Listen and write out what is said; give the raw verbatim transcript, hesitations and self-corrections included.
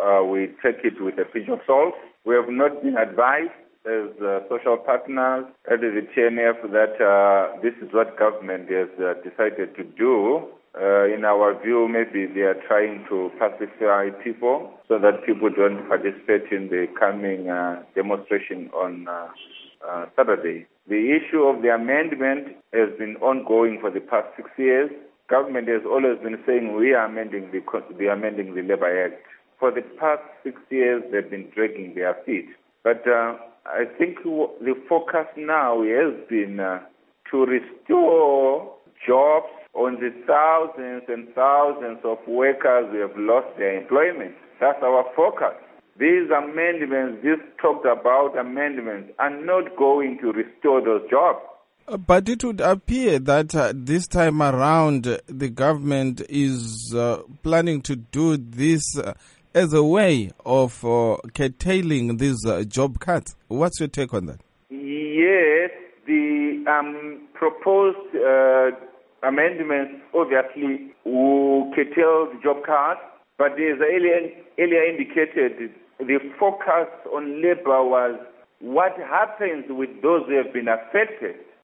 uh, we take it with a pinch of salt. We have not been advised as uh, social partners at the T N F that uh, this is what government has uh, decided to do. Uh, in our view, maybe they are trying to pacify people so that people don't participate in the coming uh, demonstration on uh, uh, Saturday. The issue of the amendment has been ongoing for the past six years. Government has always been saying we are amending the, we are amending the Labour Act. For the past six years, they've been dragging their feet. But uh, I think the focus now has been uh, to restore jobs on the thousands and thousands of workers who have lost their employment. That's our focus. These amendments, these talked about amendments, are not going to restore those jobs. But it would appear that uh, this time around, uh, the government is uh, planning to do this uh, as a way of uh, curtailing these uh, job cuts. What's your take on that? Yes, the um, proposed uh, amendments obviously will curtail the job cuts, but as earlier, earlier indicated, the focus on labor was what happens with those who have been affected.